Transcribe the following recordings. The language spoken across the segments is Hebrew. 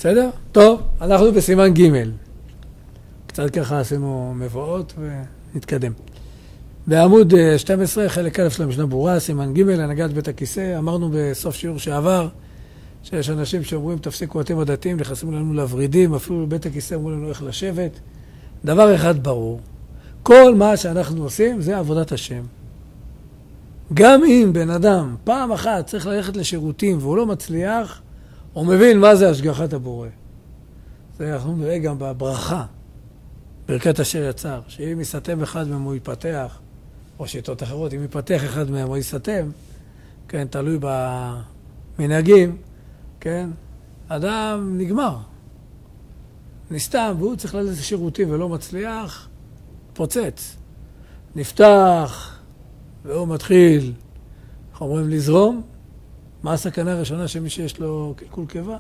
בסדר? טוב, אנחנו בסימן ג'. קצת ככה עשינו מבואות ונתקדם. בעמוד 12, חלק א' של המשנה ברורה, סימן ג', הנהגת בית הכיסא. אמרנו בסוף שיעור שעבר שיש אנשים שאומרים, תפסיקו אתם הדתיים, נכנסים לנו לוורידים, אפילו בבית הכיסא אומרים לנו איך לשבת. דבר אחד ברור, כל מה שאנחנו עושים זה עבודת השם. גם אם בן אדם פעם אחת צריך ללכת לשירותים והוא לא מצליח, הוא מבין מה זה השגחת הבורא. זה אנחנו נראה גם בברכה, ברכת אשר יצר, שאם יסתם אחד מהם הוא ייפתח, או שיטות אחרות, אם ייפתח אחד מהם הוא יסתם, כן, תלוי במנהגים, כן, אדם נגמר. נסתם, והוא צריך ללכת לשירותים ולא מצליח, פוצץ. נפתח, והוא מתחיל, איך אומרים, לזרום. מה הסכנה הראשונה שמי שיש לו קלקול קיבה?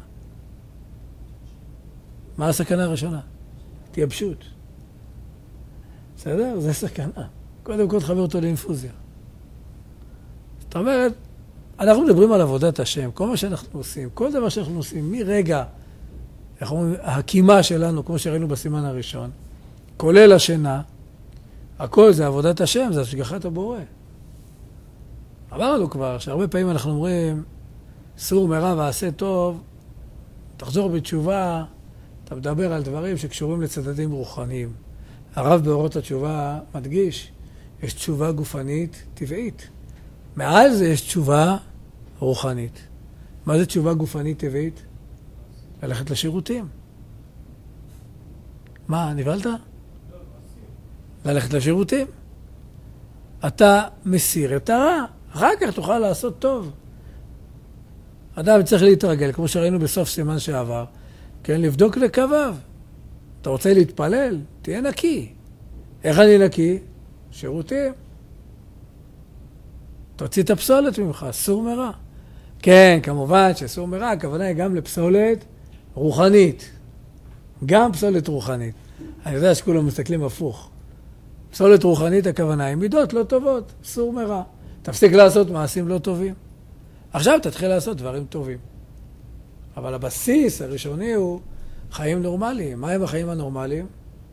מה הסכנה הראשונה? תייבשות. בסדר? זה סכנה. קודם כל תחבר אותו לאינפוזיה. זאת אומרת, אנחנו מדברים על עבודת השם, כל מה שאנחנו עושים, כל דבר שאנחנו עושים, מרגע, איך אומרים, הקימה שלנו, כמו שראינו בסימן הראשון, כולל השינה, הכל זה עבודת השם, זה השגחת הבורא. אמרנו כבר שהרבה פעמים אנחנו אומרים, סור מרע ועשה טוב, תחזור בתשובה, אתה מדבר על דברים שקשורים לצדדים רוחניים. הרב באורות התשובה מדגיש, יש תשובה גופנית טבעית. מעל זה יש תשובה רוחנית. מה זה תשובה גופנית טבעית? ללכת לשירותים. מה, נבלת? ללכת לשירותים. אתה מסיר את הרע, אחר כך תוכל לעשות טוב. אדם צריך להתרגל, כמו שראינו בסוף סימן שעבר, כן, לבדוק לקוויו. אתה רוצה להתפלל? תהיה נקי. איך אני נקי? שירותים. תוציא את הפסולת ממך, סור מרע. כן, כמובן שסור מרע, הכוונה היא גם לפסולת רוחנית. גם פסולת רוחנית. אני יודע שכולם מסתכלים הפוך. פסולת רוחנית הכוונה היא מידות לא טובות, סור מרע. תפסיק לעשות מעשים לא טובים. עכשיו תתחיל לעשות דברים טובים. אבל הבסיס הראשוני הוא חיים נורמליים. מה הם החיים הנורמליים?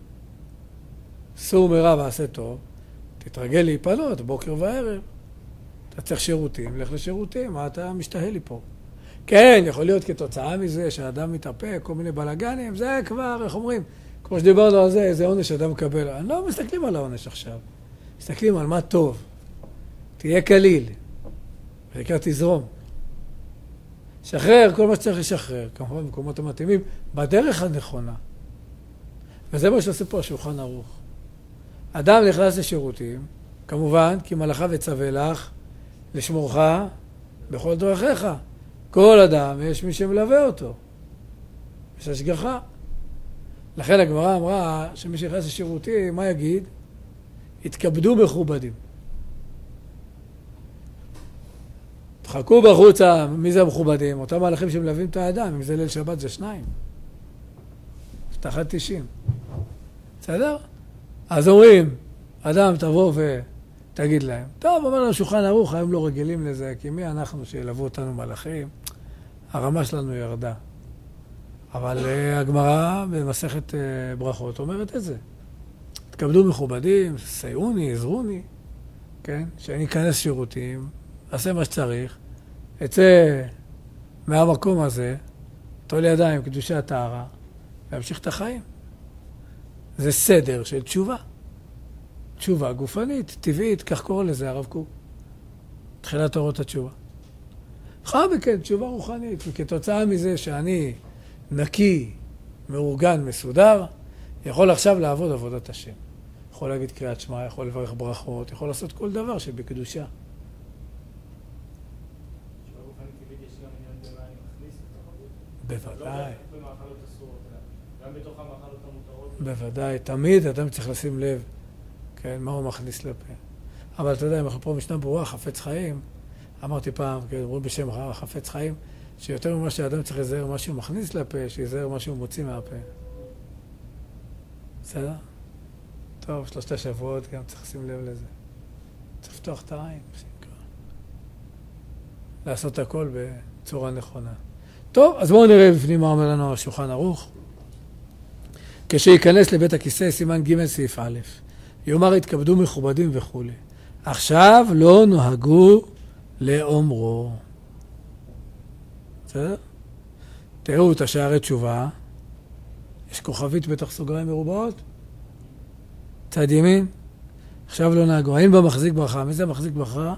סור מרע ועשה טוב. תתרגל להיפלות בוקר וערב. אתה צריך שירותים, לך לשירותים. מה אתה משתהה לי פה? כן, יכול להיות כתוצאה מזה שהאדם מתאפק, כל מיני בלגנים. זה כבר, איך אומרים? כמו שדיברנו על זה, איזה עונש אדם מקבל. אני לא מסתכלים על העונש עכשיו. מסתכלים על מה טוב. תהיה קליל. בעיקר תזרום. שחרר כל מה שצריך לשחרר, כמובן במקומות המתאימים, בדרך הנכונה. וזה מה שעושה פה השולחן ערוך. אדם נכנס לשירותים, כמובן, כי מלאכה וצווה לך, לשמורך בכל דרכיך. כל אדם יש מי שמלווה אותו. יש השגחה. לכן הגמרא אמרה שמי שנכנס לשירותים, מה יגיד? התכבדו מכובדים. תחכו בחוצה, מי זה המכובדים? אותם מהלכים שמלווים את האדם, אם זה ליל שבת זה 2. הבטחת 90. בסדר? אז אומרים, אדם תבוא ותגיד להם, טוב, אומר לנו שולחן ערוך, היום לא רגילים לזה, כי מי אנחנו שילוו אותנו מלאכים? הרמה שלנו ירדה. אבל הגמרא במסכת ברכות אומרת את זה. תכבדו מכובדים, סייעוני, עזרוני, כן? שאני אכנס שירותים, אעשה מה שצריך, אצא מהמקום הזה, תול ידיים, קדושת טהרה, להמשיך את החיים. זה סדר של תשובה. תשובה גופנית, טבעית, כך קורא לזה הרב קוק. תחילת אורות התשובה. אחר מכן, תשובה רוחנית, וכתוצאה מזה שאני נקי, מאורגן, מסודר, יכול עכשיו לעבוד עבודת השם. יכול להגיד קריאת שמע, יכול לברך ברכות, יכול לעשות כל דבר שבקדושה. בוודאי. גם בתוך המאכלות המותרות. בוודאי, תמיד אדם צריך לשים לב, כן, מה הוא מכניס לפה. אבל אתה יודע, אם אנחנו פה משנה ברורה, חפץ חיים, אמרתי פעם, כן, אומרים בשם חפץ חיים, שיותר ממה שהאדם צריך לזהר מה שהוא מכניס לפה, שיזהר מה שהוא מוציא מהפה. בסדר? טוב, 3 שבועות גם צריך לשים לב לזה. צריך לפתוח את העין, לעשות הכל בצורה נכונה. טוב, אז בואו נראה בפנים מה אומר לנו השולחן ערוך. כשיכנס לבית הכיסא, סימן ג' סעיף א', יאמר התכבדו מכובדים וכו'. עכשיו לא נוהגו לאומרו. בסדר? תראו את השערי תשובה. יש כוכבית בתוך סוגריים מרובעות. צד ימין. עכשיו לא נהגו. האם במחזיק ברכה? מי זה מחזיק ברכה?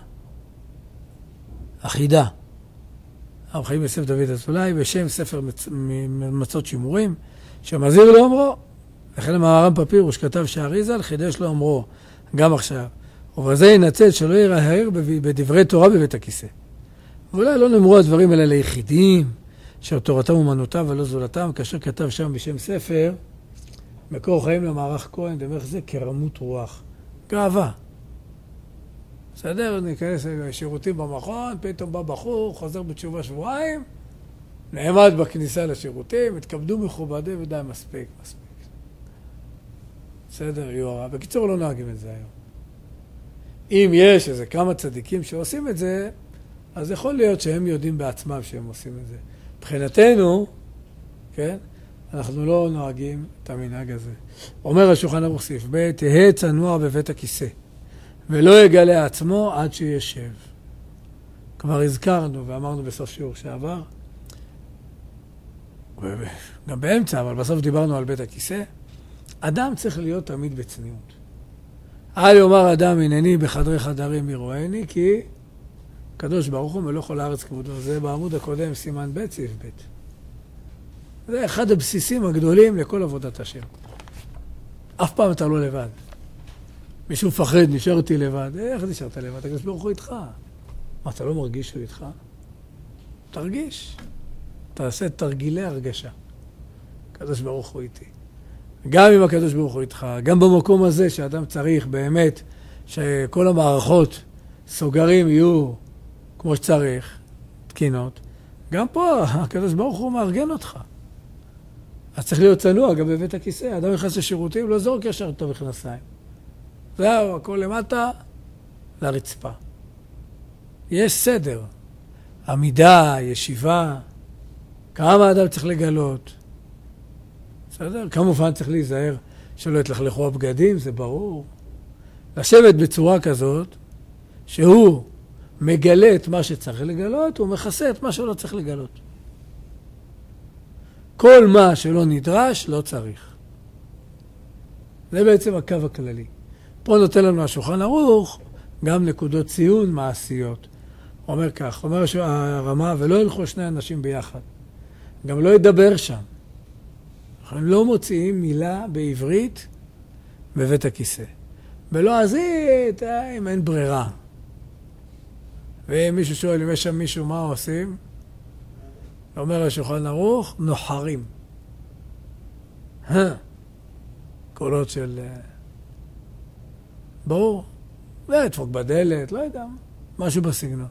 אחידה. הרב חיים יוסף דוד אזולאי, בשם ספר מצות שימורים, שמזהיר לאומרו. לכן המהר"ם פפירוש כתב שהאריז"ל חידש לאומרו גם עכשיו. ובזה ינצל שלא ירהר בדברי תורה בבית הכיסא. ואולי לא נאמרו הדברים האלה ליחידים, שתורתם אומנותם ולא זולתם, כאשר כתב שם בשם ספר, מקור חיים למערך כהן, דמך זה כרמות רוח. גאווה. בסדר? ניכנס לשירותים במכון, פתאום בא בחור, חוזר בתשובה שבועיים, נעמד בכניסה לשירותים, התכבדו מכובדים ודי מספיק. בסדר, יורה. בקיצור, לא נוהגים את זה היום. אם יש איזה כמה צדיקים שעושים את זה, אז יכול להיות שהם יודעים בעצמם שהם עושים את זה. מבחינתנו, כן, אנחנו לא נוהגים את המנהג הזה. אומר השולחן ערוך סעיף ב', תהא צנוע בבית הכיסא, ולא יגלה עצמו עד שישב. כבר הזכרנו ואמרנו בסוף שיעור שעבר, גם באמצע, אבל בסוף דיברנו על בית הכיסא, אדם צריך להיות תמיד בצניעות. אל יאמר אדם הנני בחדרי חדרים יראני, כי הקדוש ברוך הוא מלוא כל הארץ כבודו. זה בעמוד הקודם, סימן ב' סעיף ב'. זה אחד הבסיסים הגדולים לכל עבודת השם. אף פעם אתה לא לבד. מישהו מפחד, נשארתי לבד. איך נשארת לבד? הקדוש ברוך הוא איתך. מה, אתה לא מרגיש שהוא איתך? תרגיש. תעשה תרגילי הרגשה. הקדוש ברוך הוא איתי. גם אם הקדוש ברוך הוא איתך, גם במקום הזה שאדם צריך באמת שכל המערכות סוגרים יהיו כמו שצריך, תקינות, גם פה הקדוש ברוך הוא מארגן אותך. אז צריך להיות צנוע גם בבית הכיסא. אדם נכנס לשירותים, לא זורק ישר אותו בכנסיים. זהו, הכל למטה, לרצפה. יש סדר. עמידה, ישיבה, כמה אדם צריך לגלות. בסדר? כמובן צריך להיזהר שלא יתלכלכו הבגדים, זה ברור. לשבת בצורה כזאת, שהוא מגלה את מה שצריך לגלות, הוא מכסה את מה שלא צריך לגלות. כל מה שלא נדרש, לא צריך. זה בעצם הקו הכללי. פה נותן לנו השולחן ערוך גם נקודות ציון מעשיות. אומר כך, אומר הרמה, ולא ילכו שני אנשים ביחד. גם לא ידבר שם. אנחנו לא מוציאים מילה בעברית בבית הכיסא. בלועזית, אם אין ברירה. ואם מישהו שואל, אם יש שם מישהו, מה עושים? אומר השולחן ערוך, נוחרים. קולות של... ברור. לא ידפוק בדלת, לא יודע. משהו בסגנון.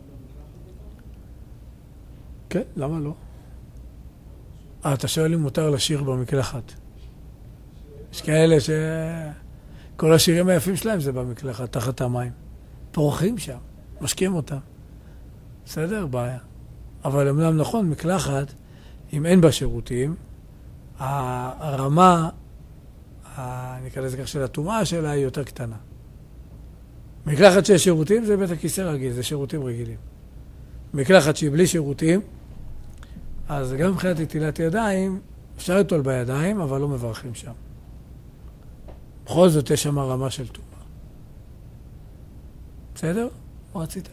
כן, למה לא? אתה שואל אם מותר לשיר במקלחת. יש כאלה כל השירים היפים שלהם זה במקלחת, תחת המים. פורחים שם, משקיעים אותם. בסדר? בעיה. אבל אמנם נכון, מקלחת, אם אין בה שירותים, הרמה, נקרא לזה כך של הטומאה שלה היא יותר קטנה. מקלחת שיש שירותים זה בית הכיסא רגיל, זה שירותים רגילים. מקלחת שהיא בלי שירותים, אז גם מבחינת נטילת ידיים, אפשר לטול בידיים, אבל לא מברכים שם. בכל זאת יש שם רמה של טומאה. בסדר? מה רצית?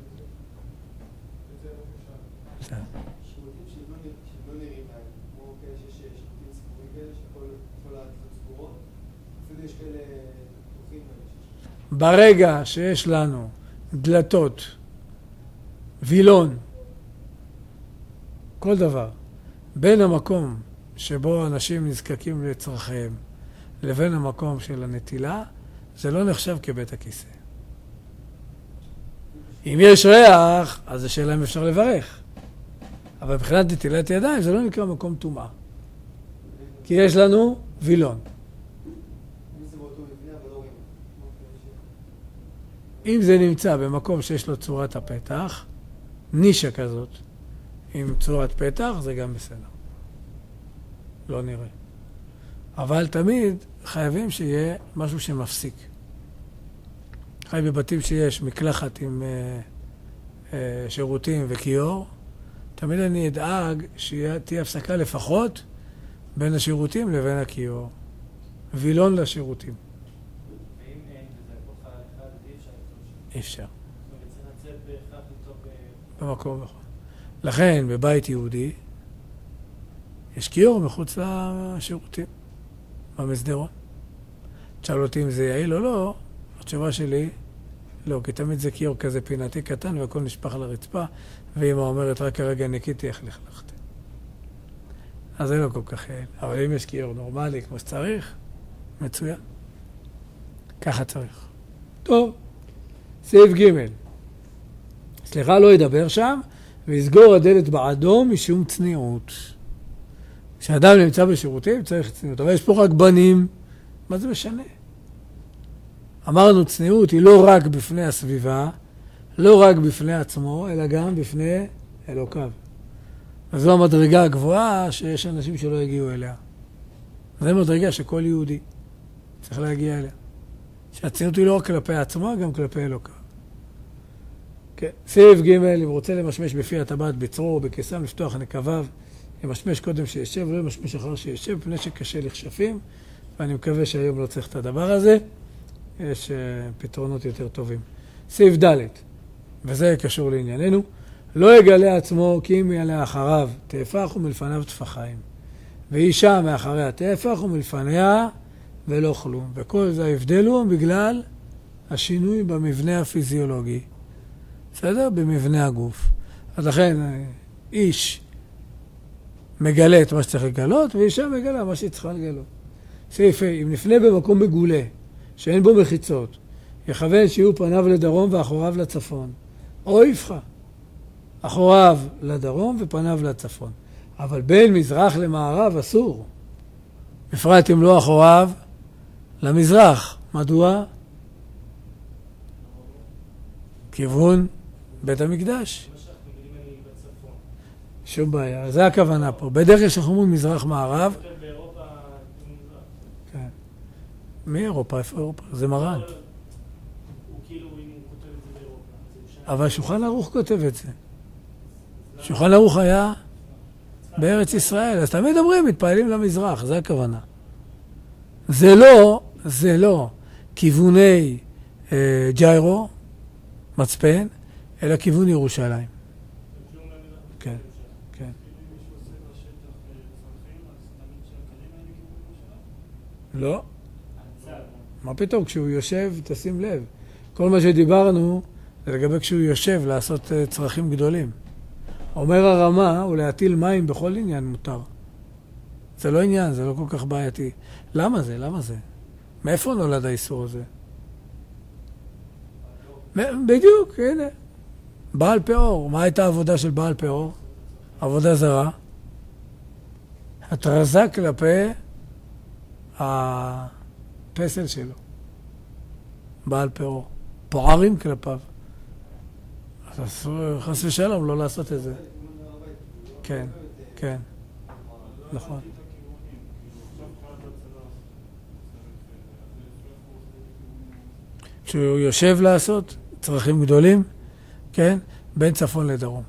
בסדר. שירותים שלא נראים להם, כמו כאלה שיש שירותים ציבוריים כאלה, שכל הדלתות סגורות, אפילו יש כאלה פתוחים כאלה. ברגע שיש לנו דלתות, וילון, כל דבר, בין המקום שבו אנשים נזקקים לצרכיהם לבין המקום של הנטילה, זה לא נחשב כבית הכיסא. אם יש ריח, אז זה שאלה אם אפשר לברך. אבל מבחינת נטילת ידיים זה לא נקרא מקום טומאה. כי יש לנו וילון. אם זה נמצא במקום שיש לו צורת הפתח, נישה כזאת, עם צורת פתח, זה גם בסדר. לא נראה. אבל תמיד חייבים שיהיה משהו שמפסיק. חי בבתים שיש מקלחת עם שירותים וכיור, תמיד אני אדאג שתהיה הפסקה לפחות בין השירותים לבין הכיור. וילון לשירותים. ואם אין וזה הכל חלל אחד, אי אפשר למצוא שם. אי אפשר. זאת אומרת, צריך לצאת בהכרח למצוא במקום נכון. לכן, בבית יהודי, יש כיור מחוץ לשירותים, במסדרון. תשאל אותי אם זה יעיל או לא, התשובה שלי, לא, כי תמיד זה כיור כזה פינתי קטן והכל נשפך לרצפה, ואמא אומרת, רק הרגע ניקיתי, איך לכלכתי. אז זה לא כל כך יעיל. אבל אם יש כיור נורמלי כמו שצריך, מצוין. ככה צריך. טוב, סעיף ג' סליחה, לא ידבר שם, ויסגור הדלת בעדו משום צניעות. כשאדם נמצא בשירותים צריך צניעות, אבל יש פה רק בנים, מה זה משנה? אמרנו, צניעות היא לא רק בפני הסביבה, לא רק בפני עצמו, אלא גם בפני אלוקיו. וזו המדרגה הגבוהה שיש אנשים שלא הגיעו אליה. זו מדרגה שכל יהודי צריך להגיע אליה. שהצניעות היא לא רק כלפי עצמו, גם כלפי אלוקיו. כן. סעיף ג' אם רוצה למשמש בפי הטבעת בצרור או בקיסם, לפתוח נקביו, ימשמש קודם שישב, לא ימשמש אחר שישב, פני שקשה לכשפים, ואני מקווה שהיום לא צריך את הדבר הזה. יש פתרונות יותר טובים. סעיף ד' וזה קשור לענייננו, לא יגלה עצמו כי אם יעלה אחריו תהפך ומלפניו טפחיים. ואישה מאחריה תהפך ומלפניה ולא כלום. וכל זה ההבדל הוא בגלל השינוי במבנה הפיזיולוגי. בסדר? במבנה הגוף. אז לכן איש מגלה את מה שצריך לגלות, ואישה מגלה מה שהיא צריכה לגלות. סעיף אם נפנה במקום מגולה, שאין בו מחיצות, יכוון שיהיו פניו לדרום ואחוריו לצפון. או יפחה. אחוריו לדרום ופניו לצפון. אבל בין מזרח למערב אסור. בפרט אם לא אחוריו למזרח. מדוע? כיוון בית המקדש. שום בעיה. זה הכוונה פה. בדרך כלל שאנחנו אומרים מזרח מערב. באירופה מזרח. כן. מי אירופה? איפה אירופה? זה מרן. הוא כאילו, אם הוא כותב את זה באירופה. אבל שולחן ערוך כותב את זה. שולחן ערוך היה בארץ ישראל. אז תמיד אומרים, מתפעלים למזרח. זה הכוונה. זה לא כיווני ג'יירו, מצפן, אלא כיוון ירושלים. כן, כן. לא. מה פתאום? כשהוא יושב, תשים לב. כל מה שדיברנו, זה לגבי כשהוא יושב לעשות צרכים גדולים. אומר הרמה, הוא להטיל מים בכל עניין מותר. זה לא עניין, זה לא כל כך בעייתי. למה זה? למה זה? מאיפה נולד האיסור הזה? בדיוק, הנה. בעל פאור. מה הייתה העבודה של בעל פאור? עבודה זרה. התרזה כלפי הפסל שלו. בעל פאור. פוערים כלפיו. אז אסור, חס ושלום, לא לעשות את זה. כן, כן. נכון. כשהוא יושב לעשות צרכים גדולים, כן, בין צפון לדרום.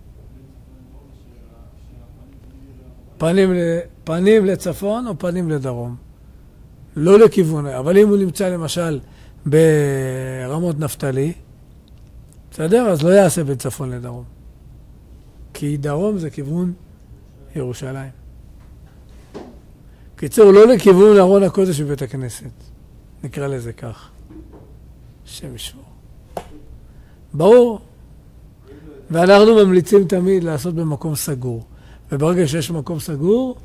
פנים לצפון או פנים לדרום. לא לכיוון, אבל אם הוא נמצא למשל ברמות נפתלי, בסדר? אז לא יעשה בין צפון לדרום. כי דרום זה כיוון ירושלים. קיצור, לא לכיוון ארון הקודש בבית הכנסת. נקרא לזה כך. שם ישמור. ברור. ואנחנו ממליצים תמיד לעשות במקום סגור. וברגע שיש מקום סגור,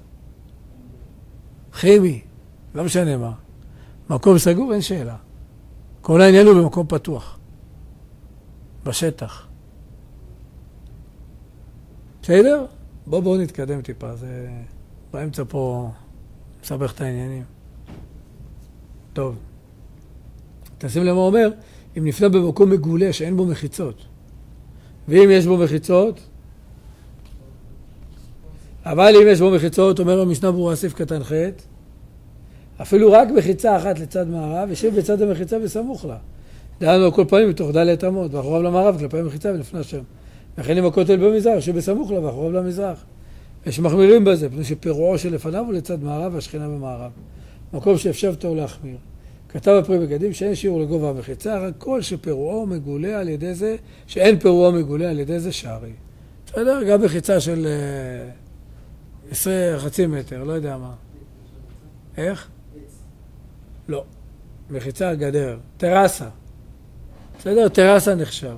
כימי, לא משנה מה. מקום סגור אין שאלה. כל העניין הוא במקום פתוח. בשטח. בסדר? בואו נתקדם טיפה. זה באמצע פה מסבך את העניינים. טוב. תשים למה אומר, אם נפנה במקום מגולה שאין בו מחיצות. ואם יש בו מחיצות, אבל אם יש בו מחיצות, אומר המשנה ברורה סעיף קטן ח', אפילו רק מחיצה אחת לצד מערב, ישב בצד המחיצה בסמוך לה. דהיינו כל פעמים מתוך ד' אמות, ואחוריו למערב, כלפי המחיצה ולפני השם. וכן אם הכותל במזרח, ישב בסמוך לה ואחוריו למזרח. יש מחמירים בזה, פני שפירועו שלפניו הוא לצד מערב והשכינה במערב. מקום שאפשר תור להחמיר. כתב הפרי בגדים שאין שיעור לגובה המחיצה, רק כל שפירועו מגולה על ידי זה, שאין פירועו מגולה על ידי זה שערי. בסדר? גם מחיצה של 20 חצי מטר, לא יודע מה. איך? לא. מחיצה גדר. טרסה. בסדר? טרסה נחשב.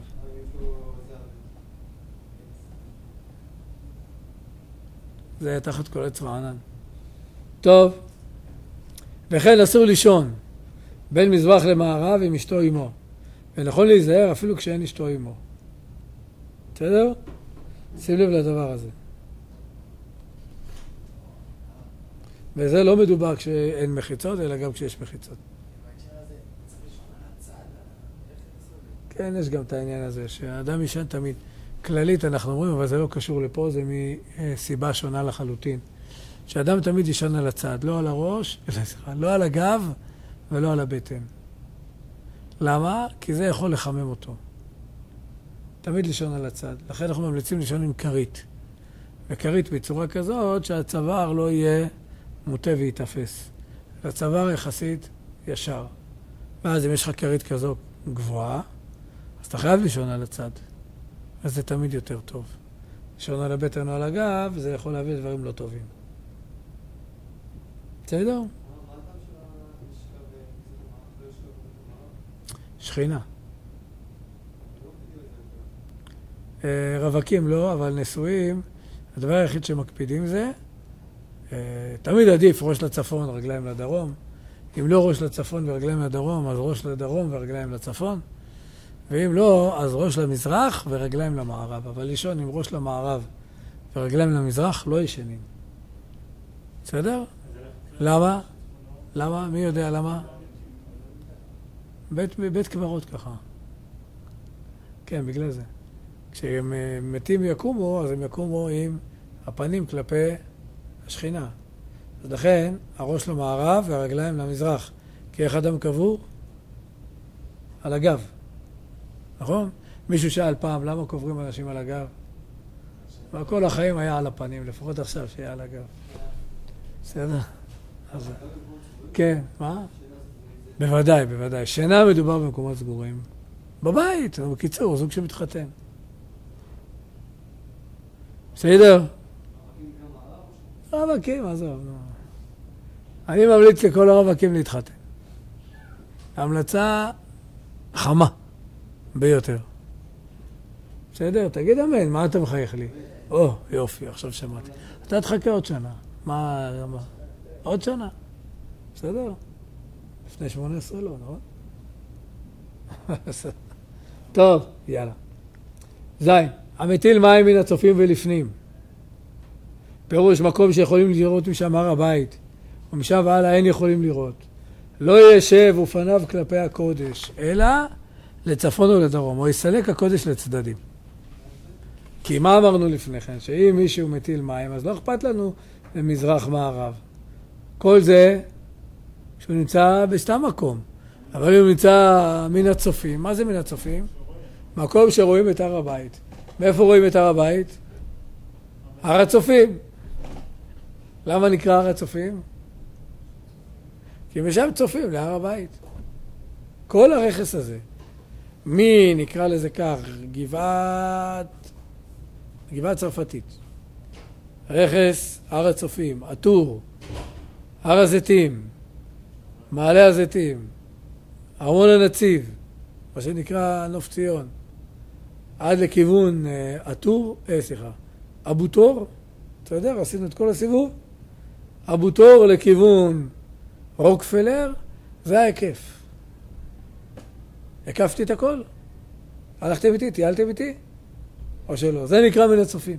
זה תחת כל עץ רענן. טוב. וכן אסור לישון בין מזרח למערב עם אשתו עמו. ונכון להיזהר אפילו כשאין אשתו עמו. בסדר? שים לב לדבר הזה. וזה לא מדובר כשאין מחיצות, אלא גם כשיש מחיצות. כן, יש גם את העניין הזה, שהאדם ישן תמיד. כללית אנחנו אומרים, אבל זה לא קשור לפה, זה מסיבה שונה לחלוטין. שאדם תמיד ישן על הצד, לא על הראש, לא על הגב ולא על הבטן. למה? כי זה יכול לחמם אותו. תמיד לישון על הצד. לכן אנחנו ממליצים לישון עם כרית. וכרית בצורה כזאת שהצוואר לא יהיה מוטה ויתאפס. הצוואר יחסית ישר. ואז אם יש לך כרית כזו גבוהה, אז אתה חייב לישון על הצד. אז זה תמיד יותר טוב. לישון על הבטן או על הגב, זה יכול להביא דברים לא טובים. בסדר? שכינה. רווקים לא, אבל נשואים, הדבר היחיד שמקפידים זה, תמיד עדיף ראש לצפון, רגליים לדרום. אם לא ראש לצפון ורגליים לדרום, אז ראש לדרום ורגליים לצפון. ואם לא, אז ראש למזרח ורגליים למערב. אבל לישון עם ראש למערב ורגליים למזרח לא ישנים. בסדר? למה? למה? מי יודע למה? בית קברות ככה. כן, בגלל זה. כשהם מתים יקומו, אז הם יקומו עם הפנים כלפי השכינה. אז לכן, הראש למערב והרגליים למזרח. כי איך אדם קבור? על הגב. נכון? מישהו שאל פעם, למה קוברים אנשים על הגב? כל החיים היה על הפנים, לפחות עכשיו שיהיה על הגב. בסדר? אז... כן, מה? בוודאי, בוודאי. שינה מדובר במקומות סגורים. בבית, בקיצור, זוג שמתחתן. בסדר? רווקים, עזוב. אני ממליץ לכל הרווקים להתחתן. המלצה חמה ביותר. בסדר? תגיד אמן, מה אתה מחייך לי? או, יופי, עכשיו שמעתי. אתה תחכה עוד שנה. מה? עוד שנה. בסדר? לפני 18 לא, נכון? טוב, יאללה. זין, המטיל מים מן הצופים ולפנים. פירוש מקום שיכולים לראות משם הר הבית, ומשם והלאה אין יכולים לראות. לא ישב ופניו כלפי הקודש, אלא לצפון או לדרום, או יסלק הקודש לצדדים. כי מה אמרנו לפני כן? שאם מישהו מטיל מים, אז לא אכפת לנו למזרח מערב. כל זה שהוא נמצא בסתם מקום. אבל הוא נמצא מן הצופים. מה זה מן הצופים? מקום שרואים את הר הבית. מאיפה רואים את הר הבית? הר הצופים. למה נקרא הר הצופים? כי משם צופים להר הבית. כל הרכס הזה. מי נקרא לזה כך? גבעת צרפתית. רכס, הר הצופים, עטור, הר הזיתים, מעלה הזיתים, ארמון הנציב, מה שנקרא נוף ציון, עד לכיוון אבו תור, אתה יודע, עשינו את כל הסיבוב, אבו תור לכיוון רוקפלר, זה ההיקף. הקפתי את הכל? הלכתם איתי? טיילתם איתי? או שלא? זה נקרא מן הצופים.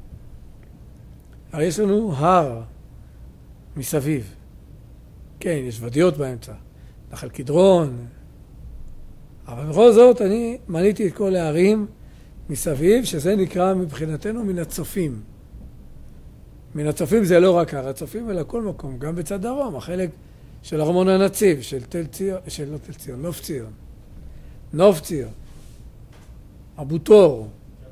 הרי יש לנו הר מסביב. כן, יש ודיות באמצע. נחל קדרון. אבל בכל זאת אני מניתי את כל הערים מסביב, שזה נקרא מבחינתנו מן הצופים. מן הצופים זה לא רק הר הצופים, אלא כל מקום, גם בצד דרום, החלק של ארמון הנציב, של תל ציון, של לא תל ציון, נוף ציון. נוף ציון. אבו תור.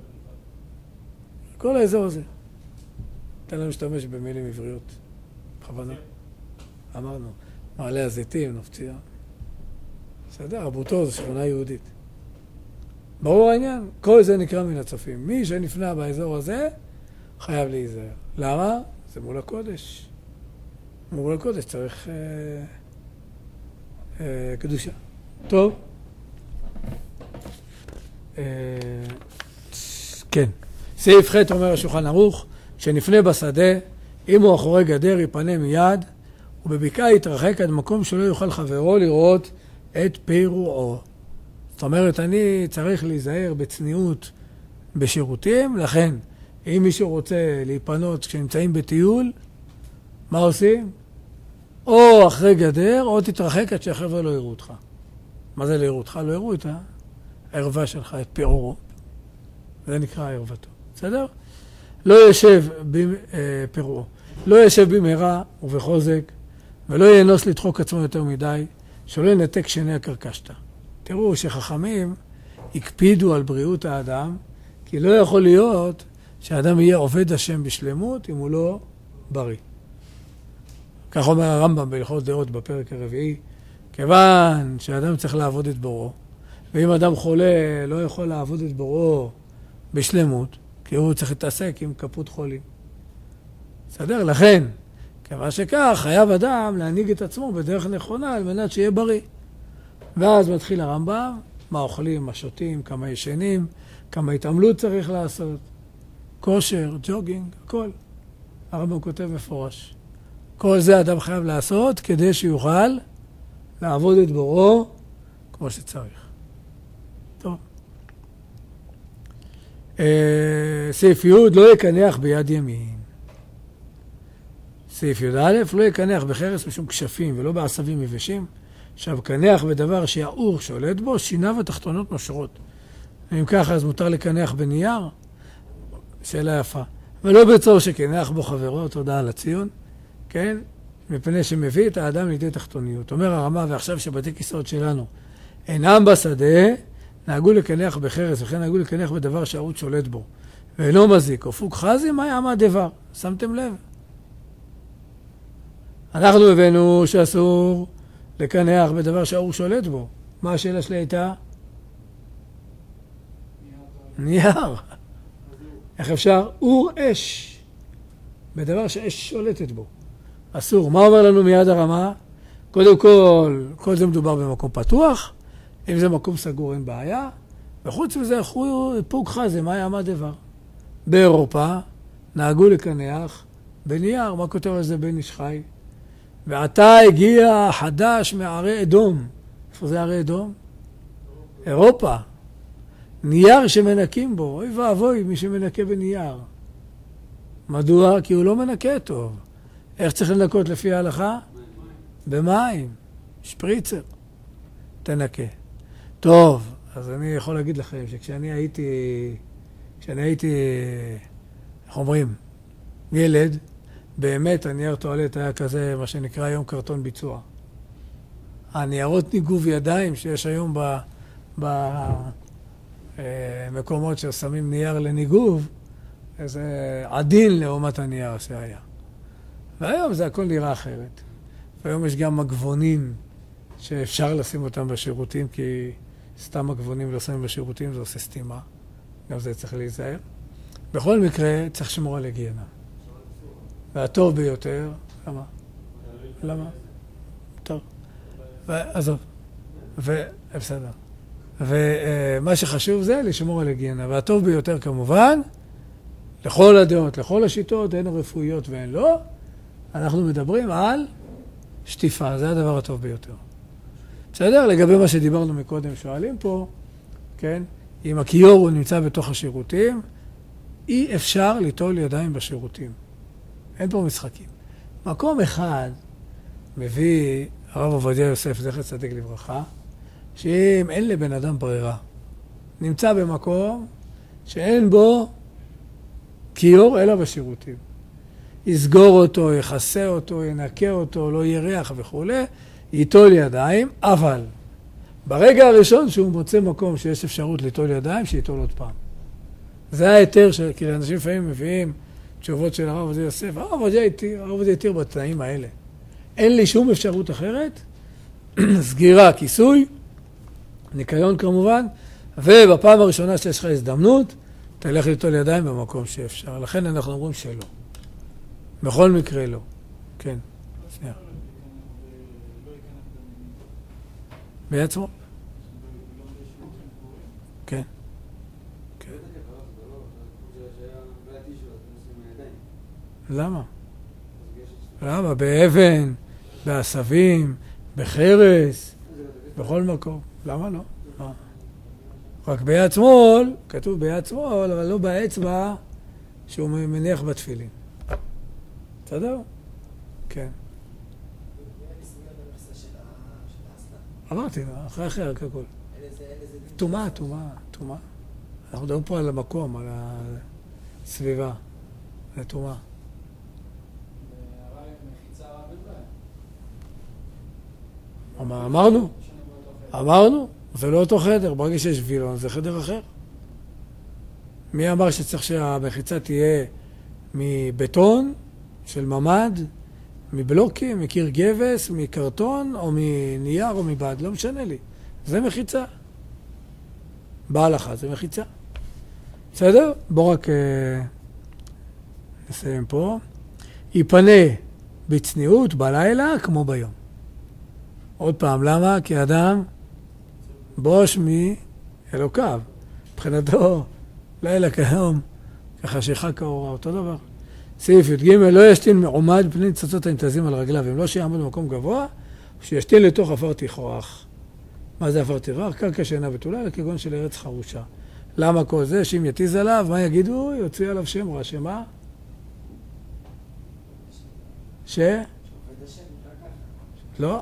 כל האזור הזה. תן לנו להשתמש במילים עבריות. בכוונה. אמרנו, מעלה הזיתים, נוף ציון. בסדר, אבו תור זו שכונה יהודית. ברור העניין? כל זה נקרא מן הצופים. מי שנפנה באזור הזה, חייב להיזהר. למה? זה מול הקודש. מול הקודש צריך קדושה. טוב. כן. סעיף ח' אומר השולחן ערוך, כשנפנה בשדה, אם הוא אחורי גדר יפנה מיד, ובבקעה יתרחק עד מקום שלא יוכל חברו לראות את פירועו. זאת אומרת, אני צריך להיזהר בצניעות בשירותים, לכן, אם מישהו רוצה להיפנות כשנמצאים בטיול, מה עושים? או אחרי גדר, או תתרחק עד שהחבר'ה לא יראו אותך. מה זה לא יראו אותך? לא יראו את הערווה שלך, את פירורו. זה נקרא ערוותו. בסדר? לא ישב פירועו. לא ישב במהרה ובחוזק, ולא ינוס לדחוק עצמו יותר מדי, שלא ינתק שני הקרקשת. תראו שחכמים הקפידו על בריאות האדם, כי לא יכול להיות שהאדם יהיה עובד השם בשלמות אם הוא לא בריא. כך אומר הרמב"ם בהלכות דעות בפרק הרביעי, כיוון שהאדם צריך לעבוד את בוראו, ואם אדם חולה לא יכול לעבוד את בוראו בשלמות, כי הוא צריך להתעסק עם כפות חולים. בסדר? לכן, כיוון שכך, חייב אדם להנהיג את עצמו בדרך נכונה על מנת שיהיה בריא. ואז מתחיל הרמב"ם, מה אוכלים, מה שותים, כמה ישנים, כמה התעמלות צריך לעשות, כושר, ג'וגינג, הכל. הרמב"ם כותב מפורש. כל זה אדם חייב לעשות כדי שיוכל לעבוד את בוראו כמו שצריך. טוב. סעיף י' לא יקנח ביד ימין. סעיף י' לא יקנח בחרס משום כשפים ולא בעשבים יבשים. עכשיו, קנח בדבר שהאור שולט בו, שיניו התחתונות נושרות. אם ככה, אז מותר לקנח בנייר? שאלה יפה. ולא בצור שקנח בו חברו, תודה על הציון, כן? מפני שמביא את האדם לידי תחתוניות. אומר הרמה, ועכשיו שבתי כיסאות שלנו אינם בשדה, נהגו לקנח בחרס, וכן נהגו לקנח בדבר שהאור שולט בו. ואינו מזיק, או פוג חזי, מה יעמה דבר? שמתם לב? אנחנו הבאנו שאסור לקנח בדבר שהאור שולט בו. מה השאלה שלי הייתה? נייר. איך אפשר? אור אש. בדבר שאש שולטת בו. אסור. מה אומר לנו מיד הרמה? קודם כל זה מדובר במקום פתוח. אם זה מקום סגור אין בעיה. וחוץ מזה, פוג חזי, מה יעמה דבר? באירופה נהגו לקנח בנייר. מה כותב על זה בן איש חי? ועתה הגיע חדש מערי אדום. איפה זה ערי אדום? אירופה. נייר שמנקים בו. אוי ואבוי מי שמנקה בנייר. מדוע? כי הוא לא מנקה טוב. איך צריך לנקות לפי ההלכה? במים. שפריצר. תנקה. טוב, אז אני יכול להגיד לכם שכשאני הייתי, איך אומרים, ילד, באמת הנייר טואלט היה כזה, מה שנקרא היום קרטון ביצוע. הניירות ניגוב ידיים שיש היום במקומות ששמים נייר לניגוב, זה עדין לעומת הנייר שהיה. והיום זה הכל נראה אחרת. והיום יש גם מגבונים שאפשר לשים אותם בשירותים, כי סתם מגבונים לא שמים בשירותים, זה עושה סתימה. גם זה צריך להיזהר. בכל מקרה, צריך לשמור על היגיינה. והטוב ביותר, למה? למה? טוב. עזוב. בסדר. ומה שחשוב זה לשמור על היגיינה. והטוב ביותר כמובן, לכל הדעות, לכל השיטות, הן הרפואיות והן לא, אנחנו מדברים על שטיפה. זה הדבר הטוב ביותר. בסדר? לגבי מה שדיברנו מקודם, שואלים פה, כן? אם הכיור הוא נמצא בתוך השירותים, אי אפשר ליטול ידיים בשירותים. אין פה משחקים. מקום אחד מביא הרב עובדיה יוסף, זכר צדיק לברכה, שאם אין לבן אדם ברירה, נמצא במקום שאין בו כיור אלא בשירותים. יסגור אותו, יכסה אותו, ינקה אותו, לא ירח וכו', ייטול ידיים, אבל ברגע הראשון שהוא מוצא מקום שיש אפשרות ליטול ידיים, שייטול עוד פעם. זה ההיתר כי אנשים לפעמים מביאים תשובות של הרב עובדיה יוסף, הרב עובדיה התיר בתנאים האלה. אין לי שום אפשרות אחרת, סגירה, כיסוי, ניקיון כמובן, ובפעם הראשונה שיש לך הזדמנות, תלך ליטול ידיים במקום שאפשר. לכן אנחנו אומרים שלא. בכל מקרה לא. כן, שנייה. בעצמו? כן. למה? למה? באבן, בעשבים, בחרס, בכל מקום. למה לא? רק ביד שמאל, כתוב ביד שמאל, אבל לא באצבע שהוא מניח בתפילין. בסדר? כן. אמרתי, אחרי רק הכל. תומה. אנחנו מדברים פה על המקום, על הסביבה. זה תומה. אמרנו, זה לא אותו חדר, ברגע שיש וילון, זה חדר אחר. מי אמר שצריך שהמחיצה תהיה מבטון, של ממד, מבלוקים, מקיר גבס, מקרטון, או מנייר, או מבד, לא משנה לי. זה מחיצה. בהלכה, זה מחיצה. בסדר? בואו רק נסיים פה. ייפנה בצניעות בלילה כמו ביום. עוד פעם, למה? כי אדם בוש מאלוקיו. מבחינתו, לילה כיום, כחשיכה כאורה, אותו דבר. סעיף י"ג, לא ישתין מעומד פני ניצוצות הנתזים על רגליו, אם לא שיעמוד במקום גבוה, שישתין לתוך עפר תכרח. מה זה עפר תכרח? קרקע שאינה בתולה, לכגון של ארץ חרושה. למה כל זה? שאם יתיז עליו, מה יגידו? יוציא עליו שם רע. שמה? לא.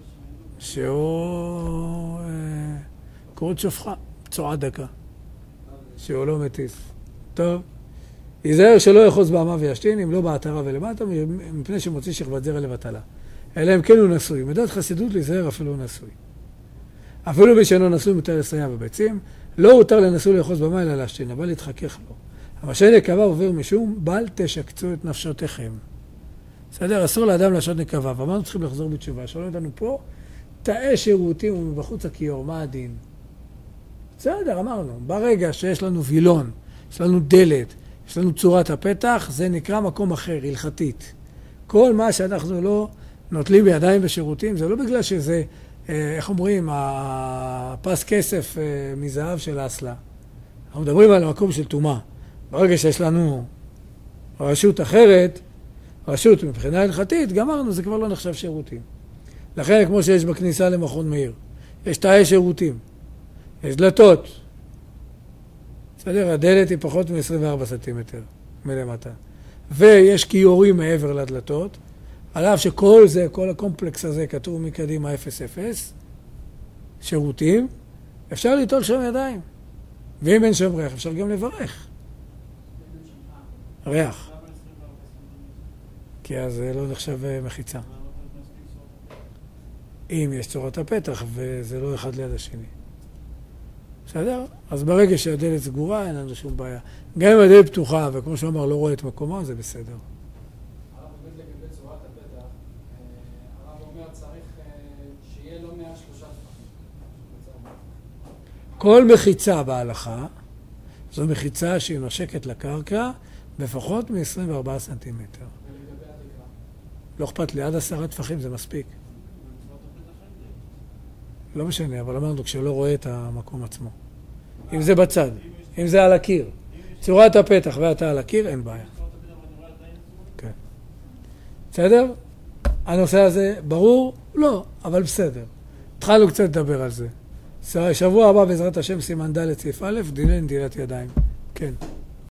שהוא קורת שופחה, צועה דקה. שהוא לא מתיז. טוב. ייזהר שלא יחוז באמה וישתין, אם לא בעטרה ולמטה, מפני שמוציא שכבת זרע לבטלה. אלא אם כן הוא נשוי. מדעת חסידות להיזהר אפילו הוא נשוי. אפילו מי שאינו נשוי מותר לסייע בביצים, לא הותר לנשוי לאחוז במה אלא להשתין, אבל להתחכך לו. אבל שאין נקבה עובר משום, בל תשקצו את נפשותיכם. בסדר? אסור לאדם להשעות נקבה, ואמרנו צריכים לחזור בתשובה. שואלים אותנו פה, תאי שירותים ומבחוץ הכיור, מה הדין? בסדר, אמרנו, ברגע שיש לנו וילון, יש לנו דלת, יש לנו צורת הפתח, זה נקרא מקום אחר, הלכתית. כל מה שאנחנו לא נוטלים בידיים בשירותים, זה לא בגלל שזה, איך אומרים, הפס כסף מזהב של האסלה. אנחנו מדברים על המקום של תומה. ברגע שיש לנו רשות אחרת, רשות מבחינה הלכתית, גמרנו, זה כבר לא נחשב שירותים. לכן, כמו שיש בכניסה למכון מאיר, יש תאי שירותים, יש דלתות. בסדר, הדלת היא פחות מ-24 סנטימטר מלמטה. ויש כיורים מעבר לדלתות, על אף שכל זה, כל הקומפלקס הזה כתוב מקדימה 0-0, שירותים, אפשר ליטול שם ידיים. ואם אין שם ריח, אפשר גם לברך. ריח. כי אז זה לא נחשב מחיצה. אם יש צורת הפתח וזה לא אחד ליד השני. בסדר? אז ברגע שהדלת סגורה, אין לנו שום בעיה. גם אם הדלת פתוחה, וכמו שאמר, לא רואה את מקומו, זה בסדר. הרב עובד לגבי צורת הפתח, הרב אומר צריך שיהיה לא 103 טפחים. כל מחיצה בהלכה, זו מחיצה שהיא נושקת לקרקע בפחות מ-24 סנטימטר. ולגבי התקרה? לא אכפת לי, עד 10 טפחים זה מספיק. לא משנה, אבל אמרנו כשלא רואה את המקום עצמו. אם זה בצד, אם זה על הקיר. צורת הפתח ואתה על הקיר, אין בעיה. כן. בסדר? הנושא הזה ברור? לא, אבל בסדר. התחלנו קצת לדבר על זה. שבוע הבא בעזרת השם סימן ד' סעיף א', דילן דילת ידיים. כן.